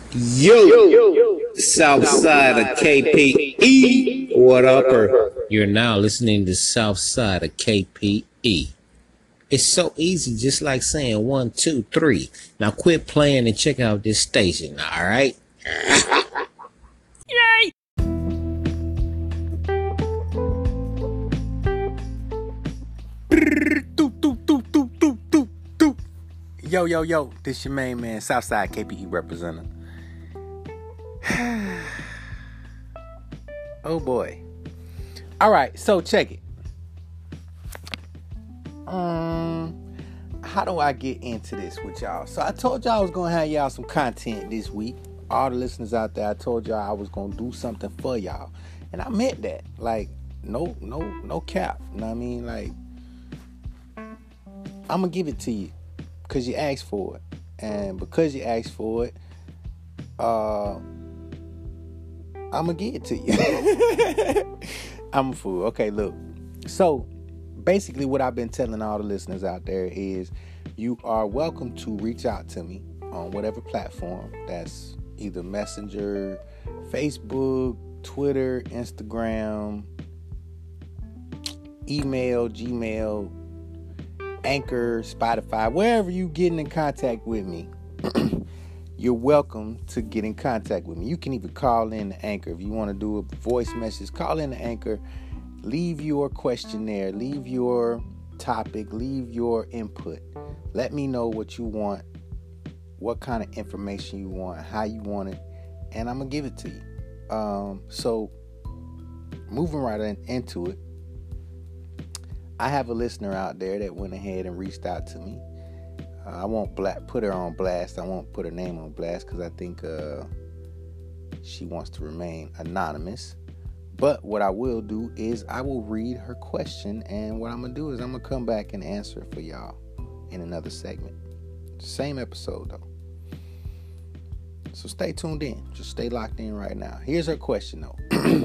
Yo, south side of KPE. What up? You're now listening to South Side of KPE. It's so easy, just like saying 1, 2, 3. Now quit playing and check out this station, all right? Yay! Yo, this your main man, Southside KPE representative. Oh boy. All right, so check it. How do I get into this with y'all? So I told y'all I was gonna have y'all some content this week. All the listeners out there, I told y'all I was gonna do something for y'all, and I meant that. Like, no cap. You know what I mean? Like, I'm gonna give it to you because you asked for it, and because you asked for it, I'm gonna give it to you. I'm a fool. Okay, look. So basically what I've been telling all the listeners out there is you are welcome to reach out to me on whatever platform. That's either Messenger, Facebook, Twitter, Instagram, email, Gmail, Anchor, Spotify, wherever you getting in contact with me. You're welcome to get in contact with me. You can even call in the Anchor. If you want to do a voice message, call in the Anchor. Leave your question there. Leave your topic. Leave your input. Let me know what you want, what kind of information you want, how you want it, and I'm going to give it to you. So, moving right into it, I have a listener out there that went ahead and reached out to me. I won't put her on blast. I won't put her name on blast because I think she wants to remain anonymous. But what I will do is I will read her question, and what I'm going to do is I'm going to come back and answer it for y'all in another segment. Same episode, though. So stay tuned in. Just stay locked in right now. Here's her question, though.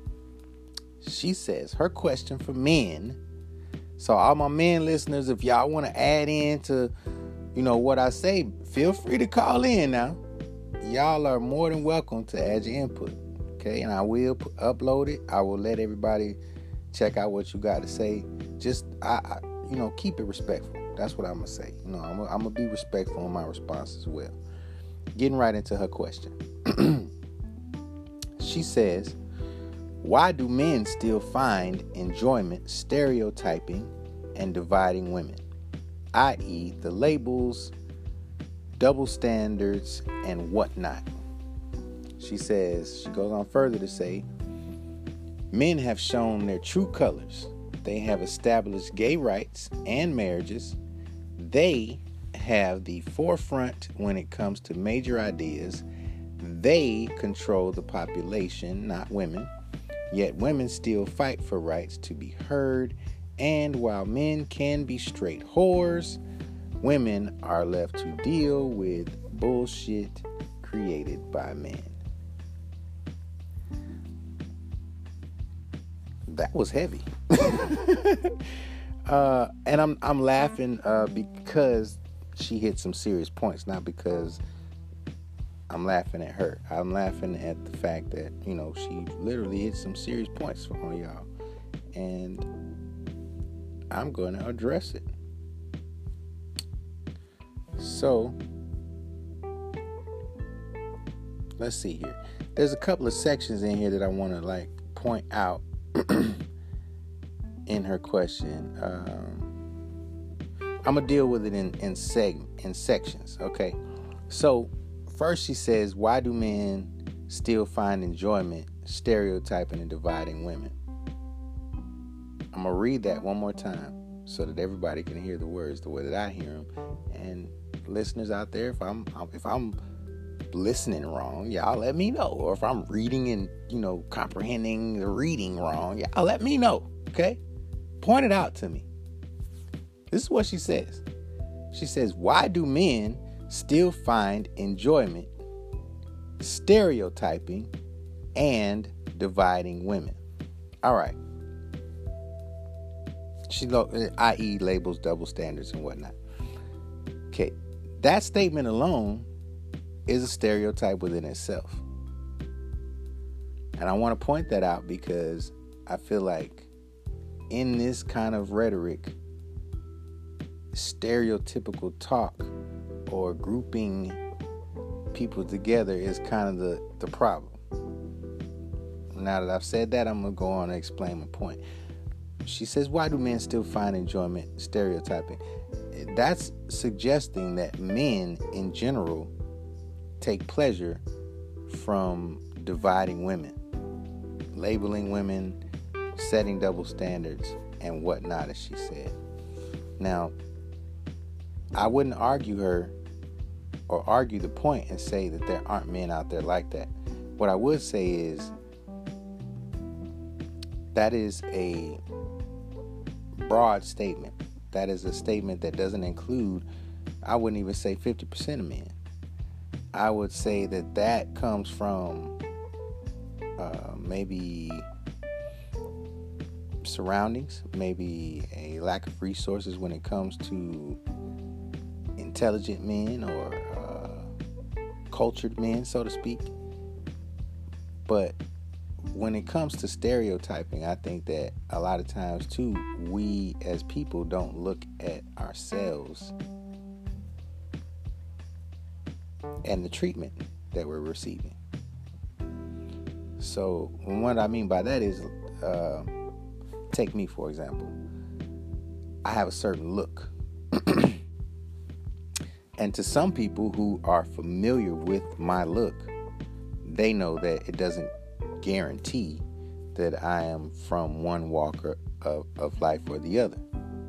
She says, her question for men. So all my men listeners, if y'all want to add in to, what I say, feel free to call in now. Y'all are more than welcome to add your input. Okay, and I will upload it. I will let everybody check out what you got to say. Just, keep it respectful. That's what I'm going to say. I'm going to be respectful in my response as well. Getting right into her question. She says, why do men still find enjoyment stereotyping and dividing women? I.e., the labels, double standards, and whatnot. She goes on further to say, men have shown their true colors. They have established gay rights and marriages. They have the forefront when it comes to major ideas. They control the population, not women. Yet women still fight for rights to be heard. And while men can be straight whores, women are left to deal with bullshit created by men. That was heavy. And I'm laughing because she hit some serious points, not because I'm laughing at her. I'm laughing at the fact that, she literally hit some serious points on y'all. And I'm going to address it. So, let's see here. There's a couple of sections in here that I want to point out in her question. I'm going to deal with it in sections. Okay. So, first she says, why do men still find enjoyment stereotyping and dividing women? I'm going to read that one more time so that everybody can hear the words the way that I hear them. And listeners out there, if I'm listening wrong, y'all let me know. Or if I'm reading and, comprehending the reading wrong, y'all let me know. Okay? Point it out to me. This is what she says. She says, why do men still find enjoyment stereotyping and dividing women? All right. I.e. labels, double standards, and whatnot. Okay. That statement alone is a stereotype within itself. And I want to point that out because I feel like in this kind of rhetoric, stereotypical talk or grouping people together is kind of the problem. Now that I've said that, I'm going to go on and explain my point. She says, why do men still find enjoyment stereotyping? That's suggesting that men in general take pleasure from dividing women, labeling women, setting double standards, and whatnot, as she said. Now, I wouldn't argue her or argue the point and say that there aren't men out there like that. What I would say is that is a broad statement. That is a statement that doesn't include, I wouldn't even say 50% of men. I would say that comes from maybe surroundings, maybe a lack of resources when it comes to intelligent men or cultured men, so to speak. But when it comes to stereotyping, I think that a lot of times too, we as people don't look at ourselves and the treatment that we're receiving. So what I mean by that is, take me for example. I have a certain look. And to some people who are familiar with my look, they know that it doesn't guarantee that I am from one walk of life or the other.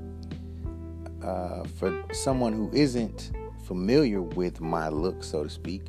For someone who isn't familiar with my look, so to speak,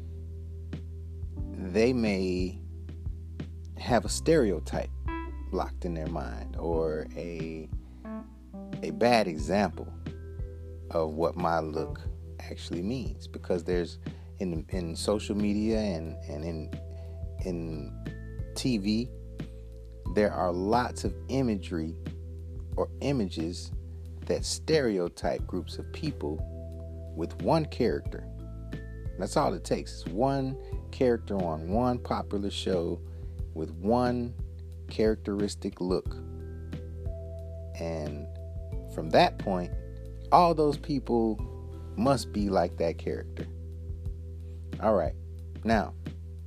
they may have a stereotype locked in their mind or a bad example of what my look actually means, because there's in social media and in TV, there are lots of imagery or images that stereotype groups of people with one character. That's all it takes. It's one character on one popular show with one characteristic look. And from that point, all those people must be like that character. All right. Now,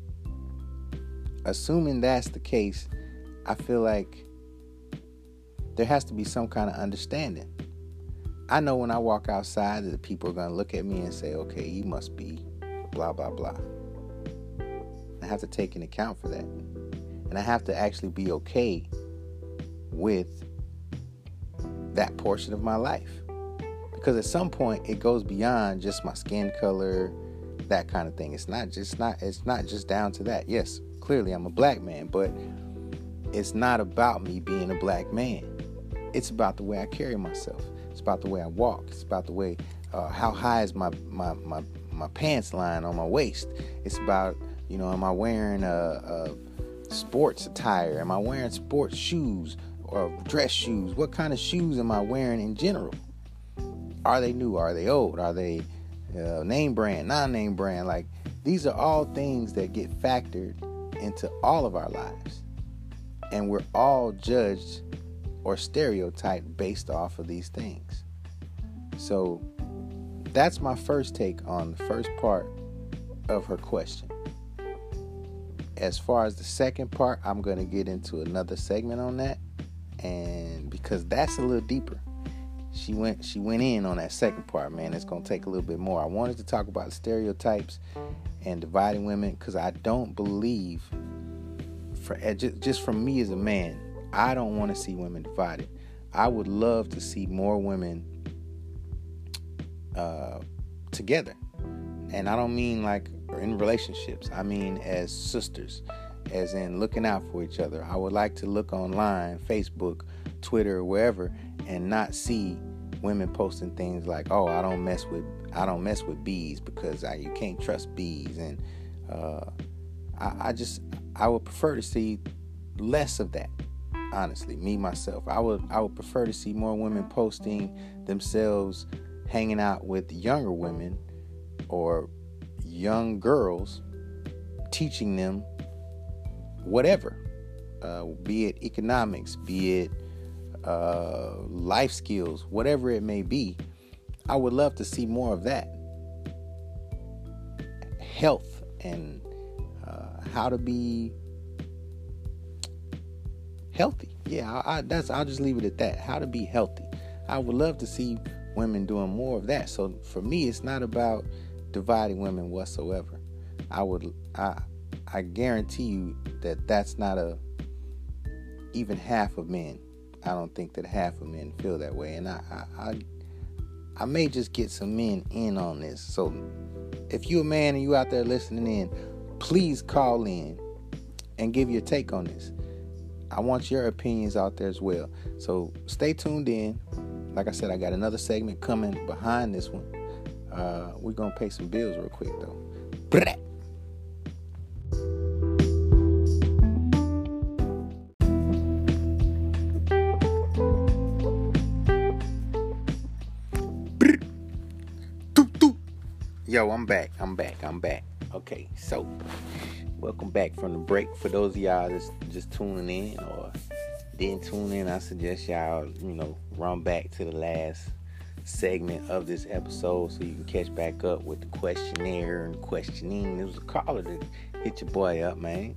assuming that's the case, I feel like there has to be some kind of understanding. I know when I walk outside that the people are going to look at me and say, okay, he must be blah, blah, blah. I have to take into account for that. And I have to actually be okay with that portion of my life. Because at some point it goes beyond just my skin color, that kind of thing. It's not just down to that. Yes, clearly I'm a black man, but it's not about me being a black man. It's about the way I carry myself. It's about the way I walk. It's about the way, how high is my pants line on my waist. It's about, am I wearing a sports attire? Am I wearing sports shoes or dress shoes? What kind of shoes am I wearing in general? Are they new? Are they old? Are they name brand, non-name brand? Like, these are all things that get factored into all of our lives. And we're all judged or stereotyped based off of these things. So that's my first take on the first part of her question. As far as the second part, I'm going to get into another segment on that, and because that's a little deeper. She went in on that second part, man. It's going to take a little bit more. I wanted to talk about stereotypes and dividing women because I don't believe, just from me as a man, I don't want to see women divided. I would love to see more women together. And I don't mean like in relationships. I mean as sisters, as in looking out for each other. I would like to look online, Facebook, Twitter, wherever, and not see women posting things like, "Oh, I don't mess with bees because you can't trust bees." And I would prefer to see less of that. Honestly, me myself, I would prefer to see more women posting themselves hanging out with younger women or young girls, teaching them whatever, be it economics, be it life skills, whatever it may be. I would love to see more of that. Health and how to be healthy. Yeah, I'll just leave it at that. How to be healthy. I would love to see women doing more of that. So for me, it's not about dividing women whatsoever. I guarantee you that that's not even half of men. I don't think that half of men feel that way. And I may just get some men in on this. So if you're a man and you out there listening in, please call in and give your take on this. I want your opinions out there as well. So stay tuned in. Like I said, I got another segment coming behind this one. We're going to pay some bills real quick, though. Blah. Yo, I'm back. Okay, so welcome back from the break. For those of y'all that's just tuning in or didn't tune in, I suggest y'all, run back to the last segment of this episode so you can catch back up with the questionnaire and questioning. There was a caller that hit your boy up, man.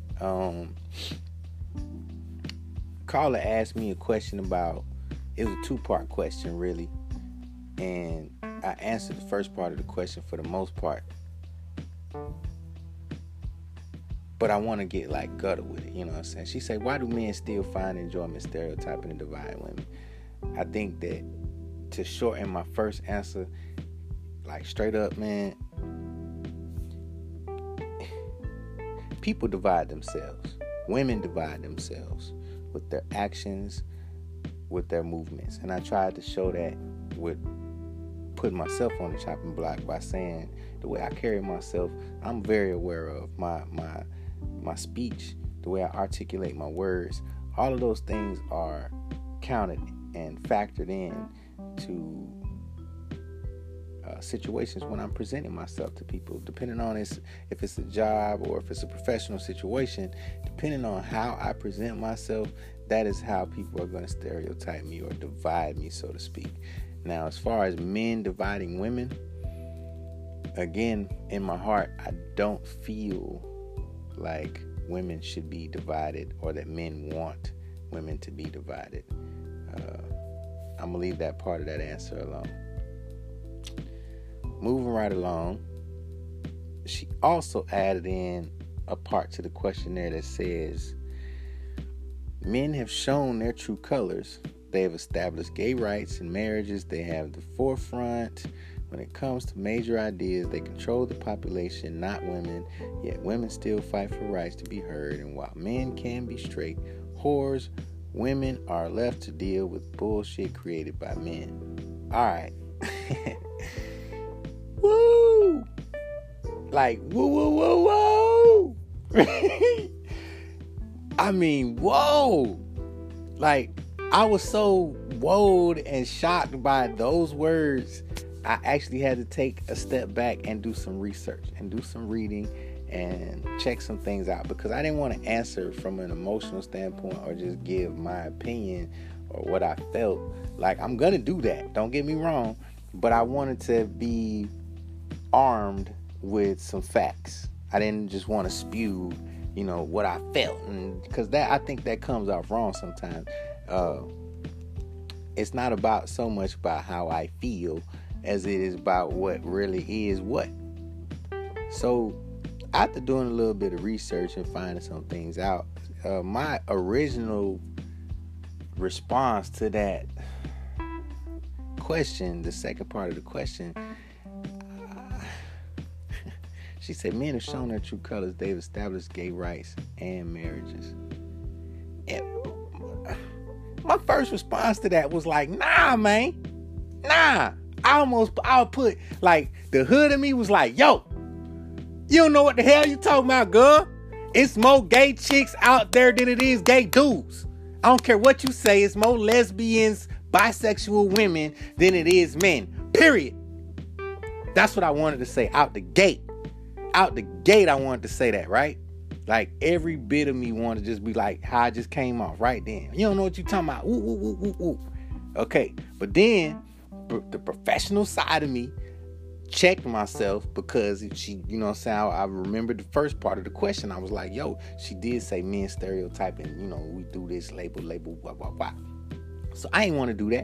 Caller asked me a question about, it was a 2-part question, really. And I answered the first part of the question for the most part. But I want to get gutter with it, you know what I'm saying? She said, why do men still find enjoyment stereotyping and dividing women? I think that to shorten my first answer, straight up, man, people divide themselves. Women divide themselves with their actions, with their movements. And I tried to show that with putting myself on the chopping block by saying the way I carry myself, I'm very aware of my speech, the way I articulate my words. All of those things are counted and factored in to situations when I'm presenting myself to people, depending on if it's a job or if it's a professional situation. Depending on how I present myself, that is how people are going to stereotype me or divide me, so to speak. Now, as far as men dividing women, again, in my heart, I don't feel like women should be divided or that men want women to be divided. I'm going to leave that part of that answer alone. Moving right along, she also added in a part to the questionnaire that says, men have shown their true colors. They have established gay rights and marriages. They have the forefront when it comes to major ideas. They control the population, not women. Yet women still fight for rights to be heard. And while men can be straight whores, women are left to deal with bullshit created by men. All right. Woo! Woo. I mean, whoa. I was so wowed and shocked by those words. I actually had to take a step back and do some research and do some reading and check some things out, because I didn't want to answer from an emotional standpoint or just give my opinion or what I felt. I'm going to do that. Don't get me wrong. But I wanted to be armed with some facts. I didn't just want to spew, what I felt. And because I think that comes off wrong sometimes. It's not about so much about how I feel as it is about what really is what. So after doing a little bit of research and finding some things out, my original response to that question, the second part of the question, she said, men have shown their true colors. They've established gay rights and marriages. And my first response to that was nah, man. Nah. I would put, the hood of me was yo, you don't know what the hell you talking about, girl. It's more gay chicks out there than it is gay dudes. I don't care what you say. It's more lesbians, bisexual women than it is men. Period. That's what I wanted to say out the gate. out the gate, I wanted to say that, right? Like, every bit of me wanted to just be like, how I just came off right then. You don't know what you're talking about. Ooh, ooh, ooh, ooh, ooh. Okay, but then the professional side of me checked myself, because she, you know what I'm saying, I remembered the first part of the question. I was like, yo, she did say men stereotyping, you know, we do this label, blah, blah, blah. So I ain't want to do that.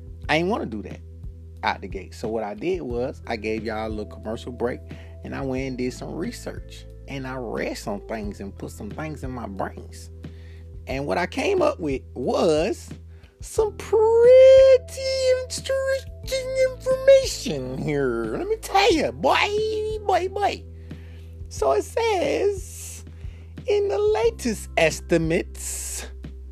Out the gate. So what I did was I gave y'all a little commercial break, and I went and did some research, and I read some things and put some things in my brains. And what I came up with was some pretty interesting information here. Let me tell you, boy. So it says, in the latest estimates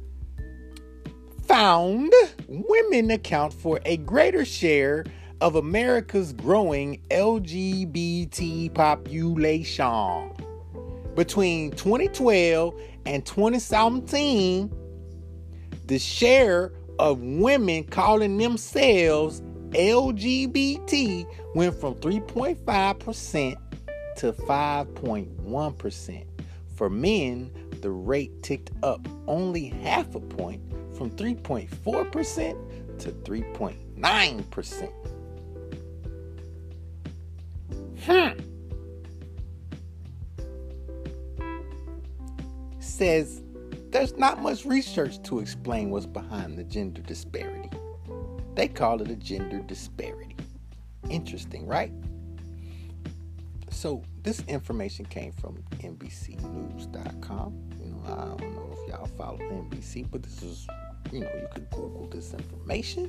found, women account for a greater share of America's growing LGBT population. Between 2012 and 2017, the share of women calling themselves LGBT went from 3.5% to 5.1%. For men, the rate ticked up only half a point, from 3.4% to 3.9%. Says there's not much research to explain what's behind the gender disparity. They call it a gender disparity. Interesting, right? So this information came from NBCnews.com. You know, I don't know if y'all follow NBC, but this is, you know, you could Google this information.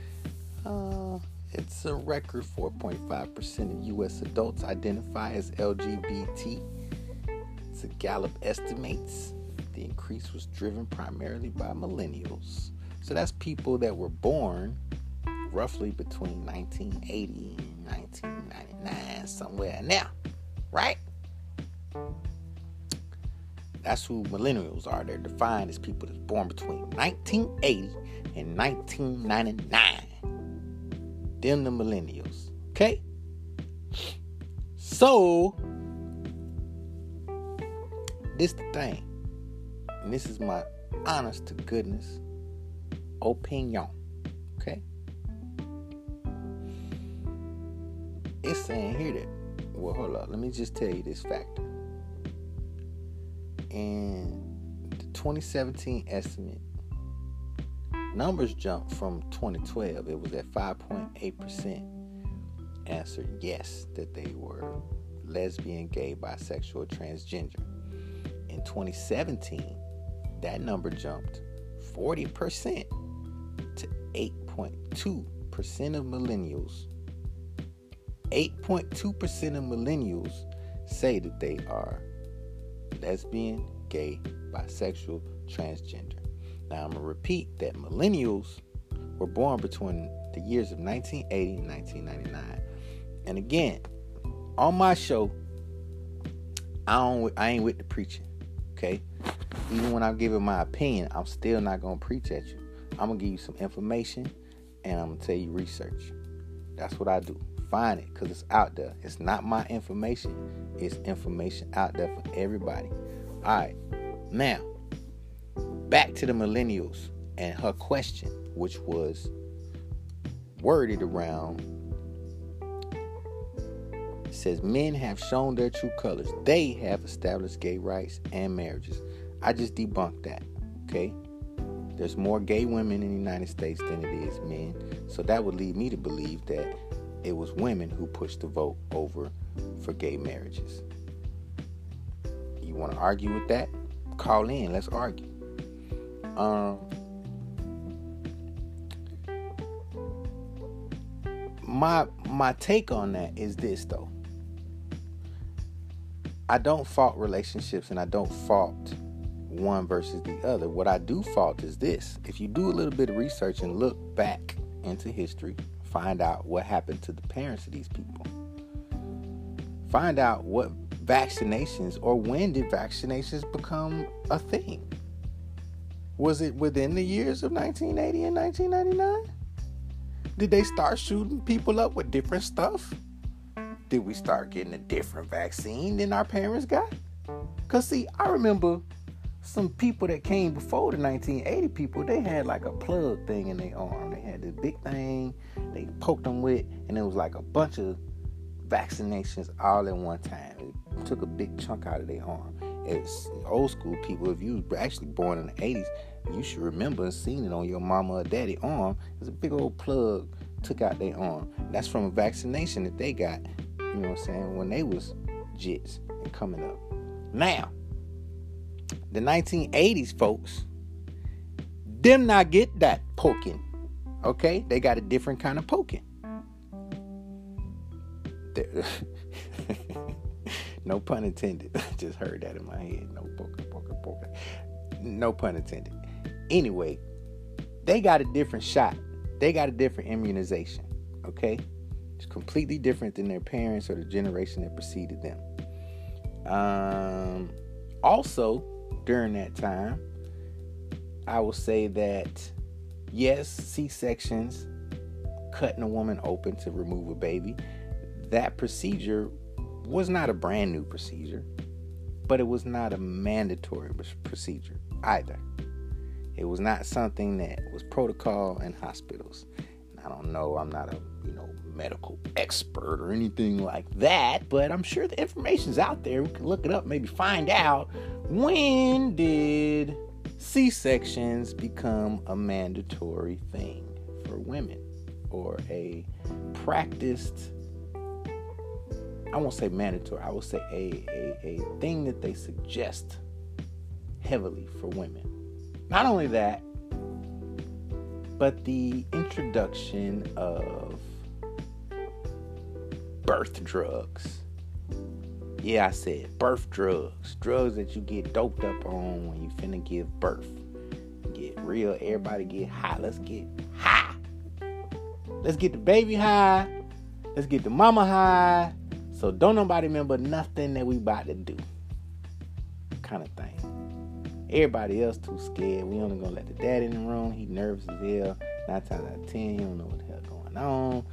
It's a record 4.5% of U.S. adults identify as LGBT. It's a Gallup estimates. The increase was driven primarily by millennials. So that's people that were born roughly between 1980 and 1999, somewhere in there, right? That's who millennials are. They're defined as people that's born between 1980 and 1999. Them the millennials, okay? So, this the thing. And this is my honest to goodness opinion. Okay? It's saying here that, well, hold up. Let me just tell you this factor. In the 2017 estimate, numbers jumped from 2012. It was at 5.8% answered yes that they were lesbian, gay, bisexual, transgender. In 2017, that number jumped 40% to 8.2% of millennials. 8.2% of millennials say that they are lesbian, gay, bisexual, transgender. Now I'm going to repeat that millennials were born between the years of 1980 and 1999. And again, on my show, I ain't with the preaching, okay? Even when I'm giving my opinion, I'm still not going to preach at you. I'm going to give you some information, and I'm going to tell you research. That's what I do. Find it, because it's out there. It's not my information. It's information out there for everybody. All right. Now, back to the millennials and her question, which was worded around, it says, men have shown their true colors. They have established gay rights and marriages. I just debunked that, okay? There's more gay women in the United States than it is men. So that would lead me to believe that it was women who pushed the vote over for gay marriages. You want to argue with that? Call in. Let's argue. My take on that is this, though. I don't fault relationships, and I don't fault one versus the other. What I do fault is this. If you do a little bit of research and look back into history, find out what happened to the parents of these people. Find out what vaccinations, or when did vaccinations become a thing? Was it within the years of 1980 and 1999? Did they start shooting people up with different stuff did we start getting a different vaccine than our parents got. Because, see, I remember some people that came before the 1980 people, they had like a plug thing in their arm. They had this big thing they poked them with, and it was like a bunch of vaccinations all at one time. It took a big chunk out of their arm. It's old school people. If you were actually born in the 80s, you should remember seeing it on your mama or daddy arm. There's a big old plug took out their arm. That's from a vaccination that they got, you know what I'm saying, when they was jits and coming up. Now, the 1980s folks, them not get that poking. Okay? They got a different kind of poking. No pun intended. Just heard that in my head. No poking. No pun intended. Anyway, they got a different shot. They got a different immunization. Okay? It's completely different than their parents or the generation that preceded them. Also, during that time, I will say that, yes, C-sections, cutting a woman open to remove a baby, that procedure was not a brand new procedure, but it was not a mandatory procedure either. It was not something that was protocol in hospitals. I don't know, I'm not a medical expert or anything like that, but I'm sure the information's out there. We can look it up, maybe find out, when did C-sections become a mandatory thing for women, or a practiced, I won't say mandatory, I will say a thing that they suggest heavily for women. Not only that, but the introduction of birth drugs. Yeah, I said birth drugs. Drugs that you get doped up on when you finna give birth. Get real, everybody get high. Let's get high. Let's get the baby high. Let's get the mama high. So don't nobody remember nothing that we about to do. Kind of thing. Everybody else too scared. We only gonna let the dad in the room. He nervous as hell. 9 times out of 10, he don't know what the hell going on.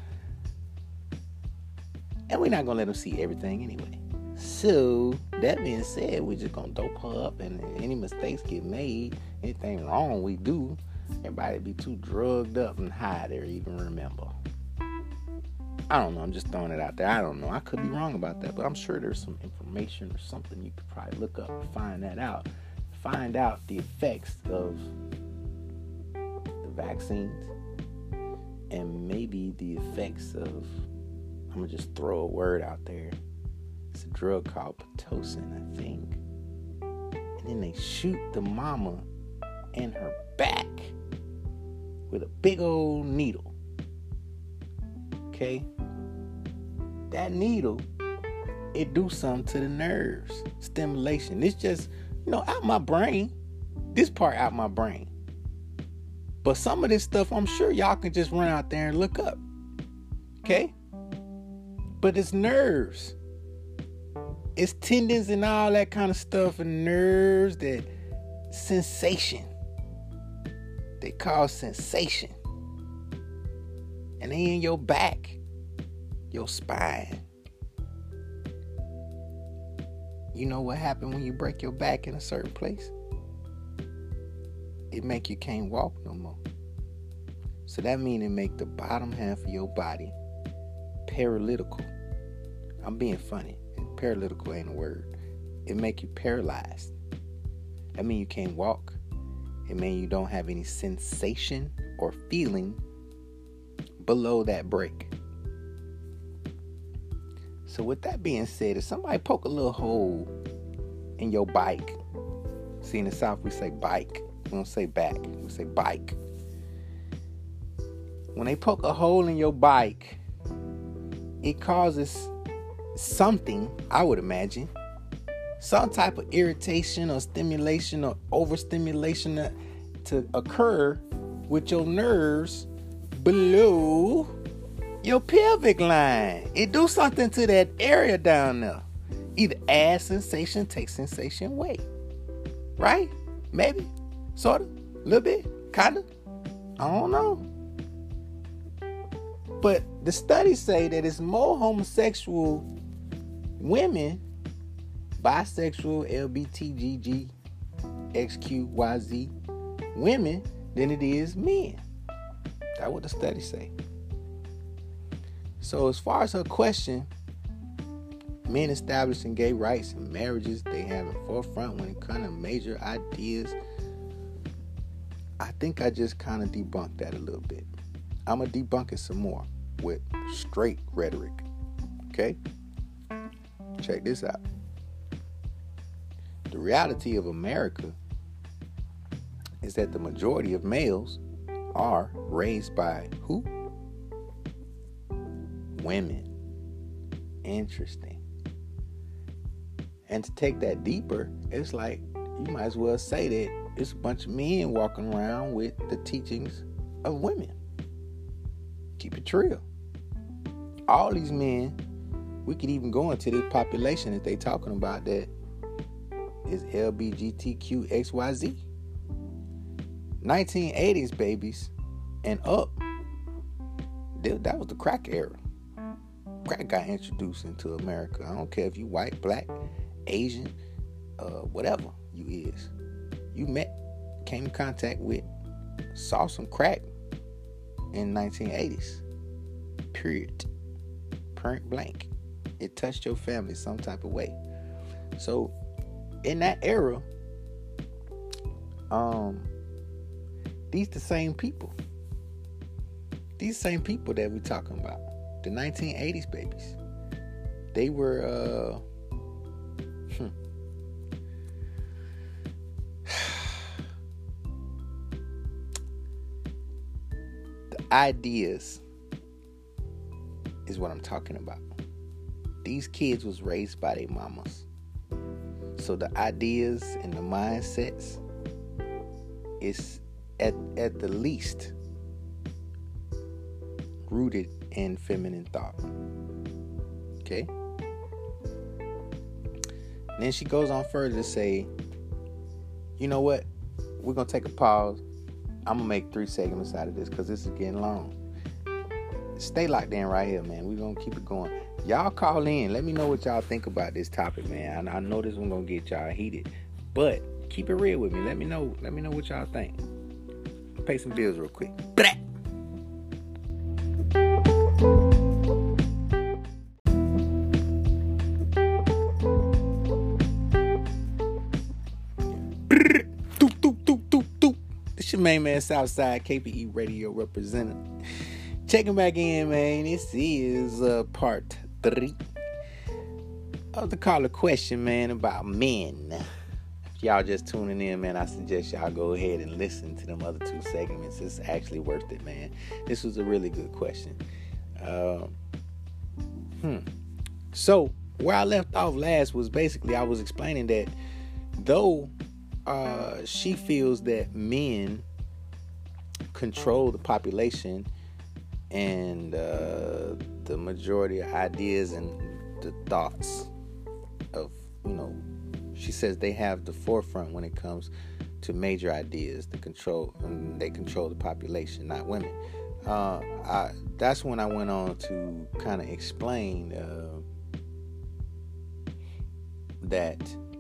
And we're not gonna let him see everything anyway. So that being said, we're just gonna dope her up, and if any mistakes get made, anything wrong we do, everybody be too drugged up and high to even remember. I don't know, I'm just throwing it out there. I don't know, I could be wrong about that, but I'm sure there's some information or something you could probably look up and find that out. Find out the effects of the vaccines, and maybe the effects of, I'm gonna just throw a word out there. It's a drug called Pitocin, I think. And then they shoot the mama in her back with a big old needle. Okay? That needle, it do something to the nerves. Stimulation. It's just, out my brain. This part out my brain. But some of this stuff, I'm sure y'all can just run out there and look up. Okay? But it's nerves. It's tendons and all that kind of stuff, and nerves, that sensation. They call sensation. And they in your back, your spine. You know what happened when you break your back in a certain place? It make you can't walk no more. So that means it make the bottom half of your body paralytical. I'm being funny. Paralytical ain't a word. It make you paralyzed. That means you can't walk. It means you don't have any sensation or feeling below that break. So with that being said, if somebody poke a little hole in your bike, see, in the South we say bike. We don't say back. We say bike. When they poke a hole in your bike, it causes something, I would imagine, some type of irritation or stimulation or overstimulation to occur with your nerves below your pelvic line. It do something to that area down there. Either add sensation, take sensation away. Right? Maybe. Sort of. A little bit. Kind of. I don't know. But the studies say that it's more homosexual women, bisexual, LBTGG, XQYZ women than it is men. That's what the studies say. So as far as her question, men establishing gay rights and marriages, they have in forefront when it comes to major ideas. I think I just kind of debunked that a little bit. I'm going to debunk it some more with straight rhetoric. Okay? Check this out. The reality of America is that the majority of males are raised by who? Women. Interesting. And to take that deeper, it's like you might as well say that it's a bunch of men walking around with the teachings of women. Keep it real. All these men, we could even go into this population that they talking about that is LBGTQXYZ. 1980s babies and up. That was the crack era. Crack got introduced into America. I don't care if you white, black, Asian, whatever you is. You met, came in contact with, saw some crack in 1980s. Period. Point blank. It touched your family some type of way. So in that era, these the same people. These same people that we talking about. The 1980s babies. They were the ideas is what I'm talking about. These kids was raised by their mamas. So the ideas and the mindsets is at the least rooted in feminine thought. Okay? And then she goes on further to say, you know what? We're going to take a pause. I'm going to make 3 segments out of this because this is getting long. Stay locked in right here, man. We're going to keep it going. Y'all call in. Let me know what y'all think about this topic, man. I know this one going to get y'all heated. But keep it real with me. Let me know what y'all think. Pay some bills real quick. Blah. This your main man, Southside KPE Radio representative. Checking back in, man. This is part 3 of the caller question, man, about men. If y'all just tuning in, man, I suggest y'all go ahead and listen to them other 2 segments. It's actually worth it, man. This was a really good question. So where I left off last was basically I was explaining that though she feels that men control the population and the majority of ideas and the thoughts of, she says they have the forefront when it comes to major ideas. They control the population, not women. That's when I went on to kind of explain that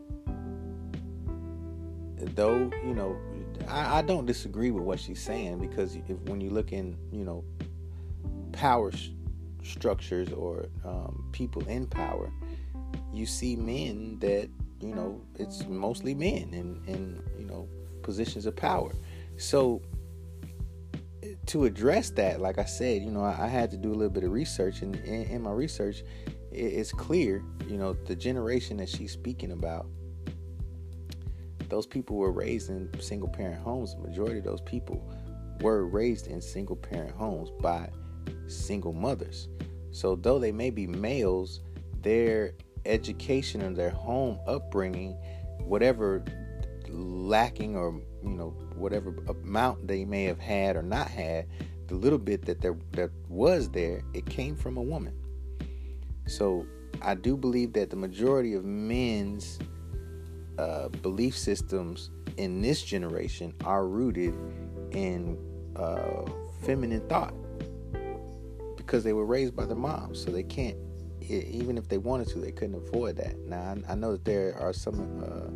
though, I don't disagree with what she's saying, because when you look in, power structures or people in power, you see men that, it's mostly men in positions of power. So to address that, like I said, I had to do a little bit of research, and in my research, it's clear, the generation that she's speaking about, those people were raised in single parent homes. The majority of those people were raised in single parent homes by single mothers. So though they may be males, their education and their home upbringing, whatever lacking or whatever amount they may have had or not had, the little bit that was there, it came from a woman. So I do believe that the majority of men's belief systems in this generation are rooted in feminine thought, because they were raised by their moms, so they can't, even if they wanted to, they couldn't avoid that. Now, I know that there are some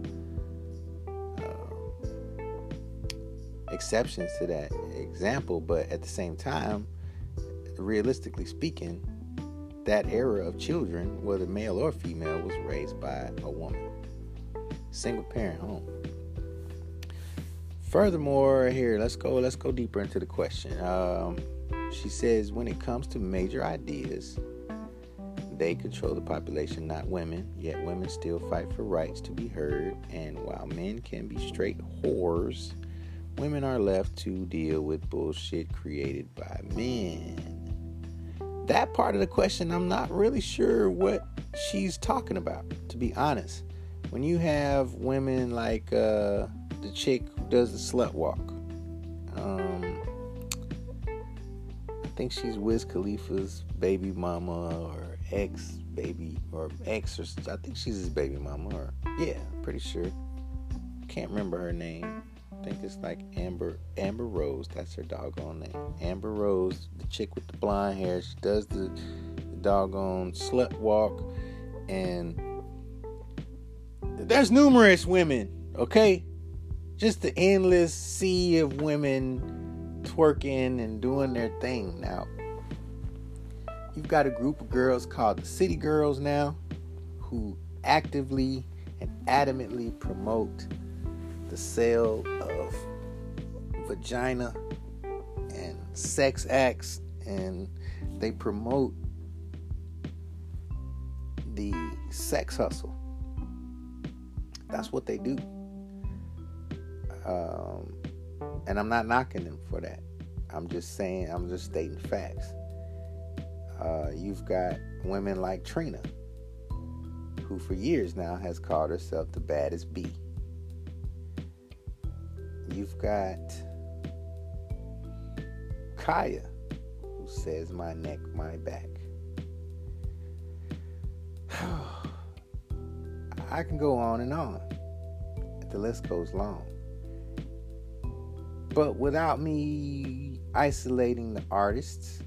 exceptions to that example, but at the same time, realistically speaking, that era of children, whether male or female, was raised by a woman. Single parent home. Furthermore, here, let's go deeper into the question. She says, when it comes to major ideas, they control the population, not women, yet women still fight for rights to be heard, and while men can be straight whores, women are left to deal with bullshit created by men. That part of the question, I'm not really sure what she's talking about, to be honest. When you have women like the chick who does the slut walk, I think she's Wiz Khalifa's baby mama or ex-baby, or ex, or I think she's his baby mama, or yeah, pretty sure. Can't remember her name. I think it's like Amber Rose. That's her doggone name. Amber Rose, the chick with the blonde hair. She does the doggone slut walk. And there's numerous women, okay? Just the endless sea of women twerking and doing their thing. Now, you've got a group of girls called the City Girls now, who actively and adamantly promote the sale of vagina and sex acts, and they promote the sex hustle. That's what they do. And I'm not knocking them for that. I'm just stating facts. You've got women like Trina, who for years now has called herself the baddest bee. You've got Kaya, who says, my neck, my back. I can go on and on. The list goes long. But without me isolating the artists,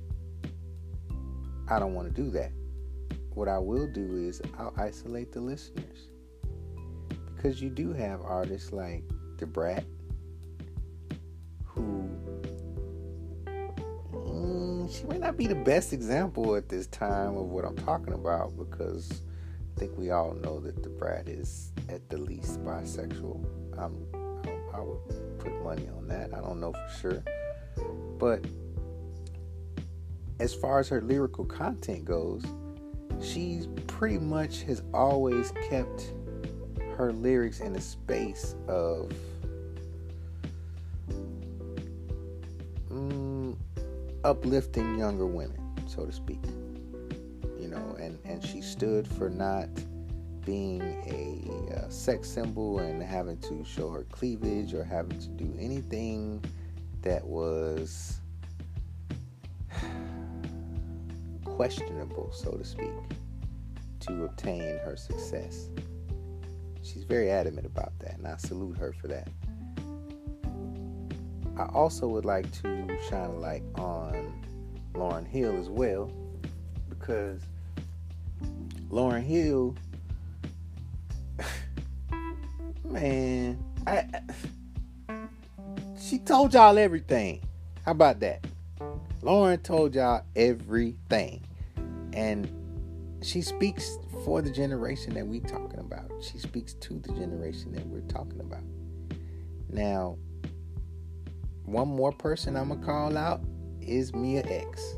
I don't want to do that. What I will do is I'll isolate the listeners. Because you do have artists like Da Brat, who she may not be the best example at this time of what I'm talking about, because I think we all know that Da Brat is at the least bisexual. I would put money on that. I don't know for sure. But as far as her lyrical content goes, she's pretty much has always kept her lyrics in a space of uplifting younger women, so to speak. You know, and she stood for not being a sex symbol and having to show her cleavage or having to do anything that was questionable, so to speak, to obtain her success. She's very adamant about that, and I salute her for that. I also would like to shine a light on Lauryn Hill as well, because Lauryn Hill, man, she told y'all everything. How about that? Lauryn told y'all everything. And she speaks for the generation that we're talking about. She speaks to the generation that we're talking about. Now, one more person I'm going to call out is Mia X.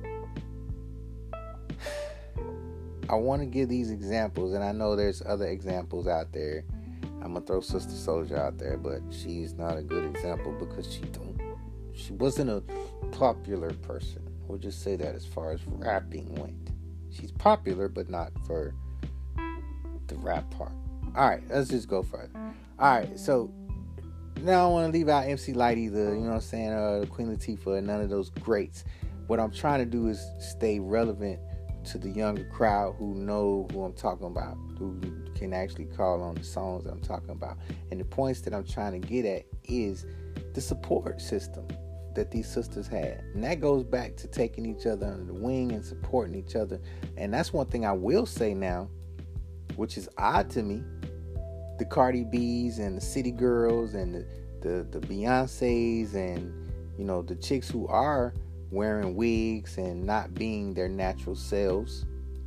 I want to give these examples, and I know there's other examples out there. I'm going to throw Sister Souljah out there, but she's not a good example because she wasn't a popular person. We'll just say that as far as rapping went. She's popular, but not for the rap part. All right, let's just go further. All right, so now I don't want to leave out MC Lyte either, you know what I'm saying, Queen Latifah, and none of those greats. What I'm trying to do is stay relevant to the younger crowd who know who I'm talking about, who can actually call on the songs that I'm talking about. And the points that I'm trying to get at is the support system that these sisters had. And that goes back to taking each other under the wing and supporting each other. And that's one thing I will say now, which is odd to me. The Cardi B's and the City Girls and the Beyoncés and, you know, the chicks who are wearing wigs and not being their natural selves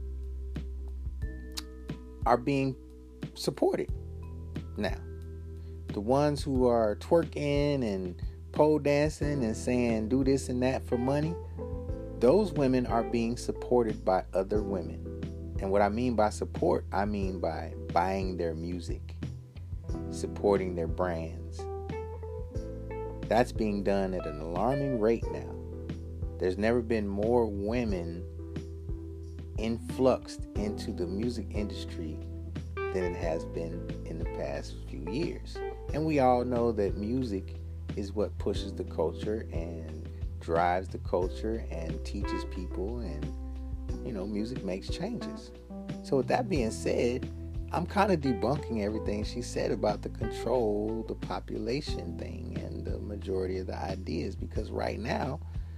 are being supported now. The ones who are twerking and pole dancing and saying do this and that for money, those women are being supported by other women. And what I mean by support, I mean by buying their music, supporting their brands. That's being done at an alarming rate now. There's never been more women influxed into the music industry than it has been in the past few years. And we all know that music is what pushes the culture and drives the culture and teaches people, and, you know, music makes changes. So with that being said, I'm kind of debunking everything she said about the control the population thing and the majority of the ideas, because right now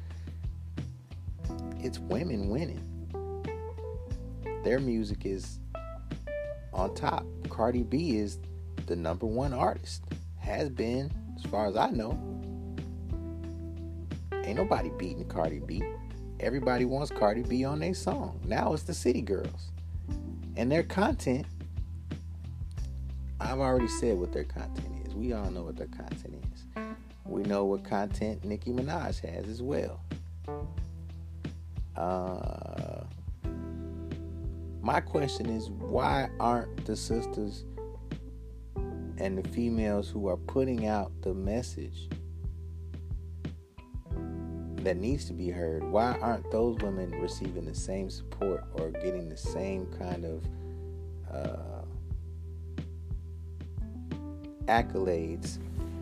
it's women winning. Their music is on top. Cardi B is the number one artist. Has been, as far as I know. Ain't nobody beating Cardi B. Everybody wants Cardi B on their song. Now it's the City Girls. And their content, I've already said what their content is. We all know what their content is. We know what content Nicki Minaj has as well. My question is, why aren't the sisters and the females who are putting out the message that needs to be heard, why aren't those women receiving the same support or getting the same kind of accolades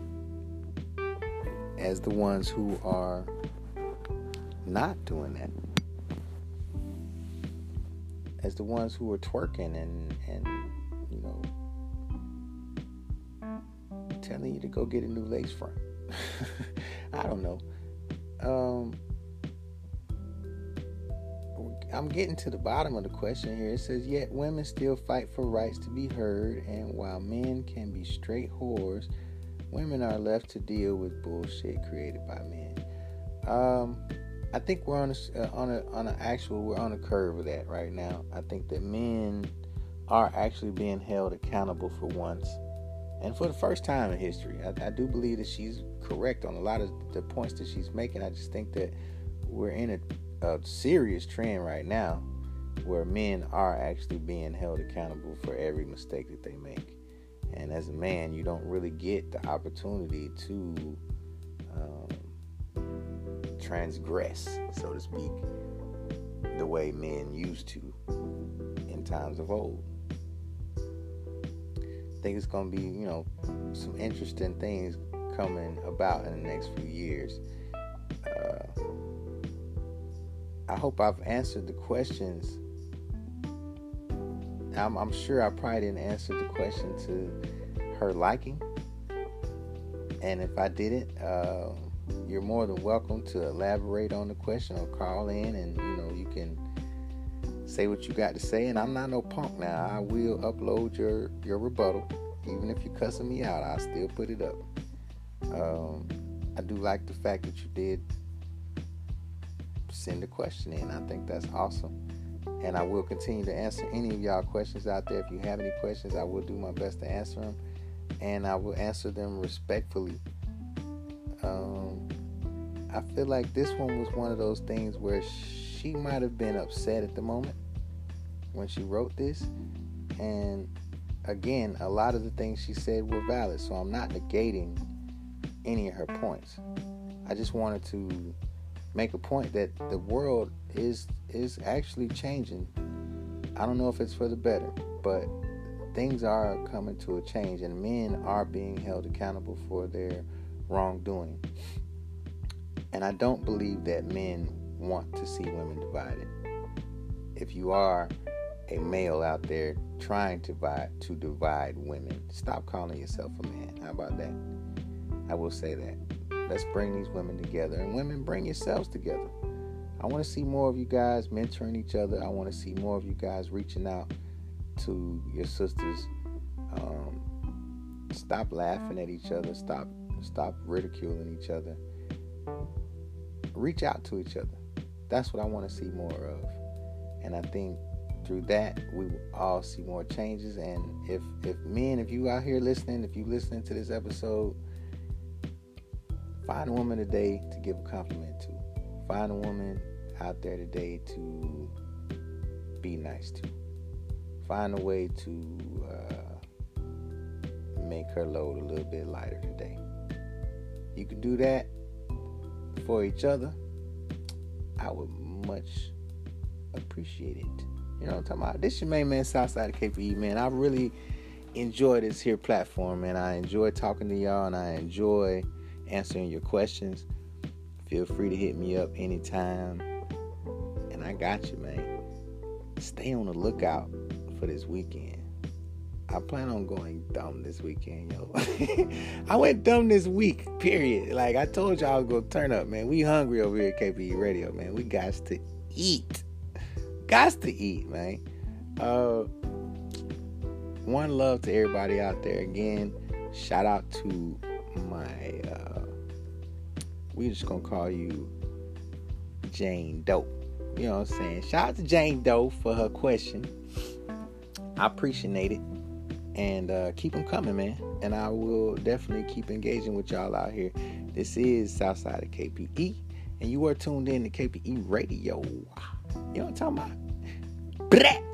as the ones who are not doing that? As the ones who are twerking and you know, telling you to go get a new lace front. I don't know. I'm getting to the bottom of the question here. It says, yet women still fight for rights to be heard, and while men can be straight whores, women are left to deal with bullshit created by men. I think we're on a curve of that right now. I think that men are actually being held accountable for once, and for the first time in history. I do believe that she's correct on a lot of the points that she's making. I just think that we're in a serious trend right now where men are actually being held accountable for every mistake that they make. And as a man, you don't really get the opportunity to transgress, so to speak, the way men used to in times of old. I think it's going to be, you know, some interesting things coming about in the next few years. I hope I've answered the questions. I'm sure I probably didn't answer the question to her liking. And if I didn't, you're more than welcome to elaborate on the question or call in, and, you know, you can say what you got to say. And I'm not no punk now. I will upload your rebuttal. Even if you're cussing me out, I'll still put it up. I do like the fact that you did send a question in. I think that's awesome. And I will continue to answer any of y'all questions out there. If you have any questions, I will do my best to answer them. And I will answer them respectfully. I feel like this one was one of those things where she might have been upset at the moment when she wrote this. And again, a lot of the things she said were valid, so I'm not negating any of her points. I just wanted to make a point that the world is actually changing. I don't know if it's for the better, but things are coming to a change, and men are being held accountable for their wrongdoing. And I don't believe that men want to see women divided. If you are a male out there trying to divide women, stop calling yourself a man. How about that? I will say that. Let's bring these women together. And women, bring yourselves together. I want to see more of you guys mentoring each other. I want to see more of you guys reaching out to your sisters. Stop laughing at each other. Stop ridiculing each other. Reach out to each other. That's what I want to see more of. And I think through that, we will all see more changes. And if men, if you out here listening, if you listening to this episode, find a woman today to give a compliment to. Find a woman out there today to be nice to. Find a way to make her load a little bit lighter today. You can do that for each other. I would much appreciate it. You know what I'm talking about? This your main man, Southside of KPE, man. I really enjoy this here platform, man. I enjoy talking to y'all, and I enjoy answering your questions. Feel free to hit me up anytime. And I got you, man. Stay on the lookout for this weekend. I plan on going dumb this weekend, yo. I went dumb this week, period. Like I told y'all I was going to turn up, man. We hungry over here at KPE Radio, man. We got to eat. Got to eat, man. One love to everybody out there. Again, shout out to my, we just going to call you Jane Doe. You know what I'm saying? Shout out to Jane Doe for her question. I appreciate it. And keep them coming, man. And I will definitely keep engaging with y'all out here. This is Southside of KPE. And you are tuned in to KPE Radio. You know what I'm talking about? Blah!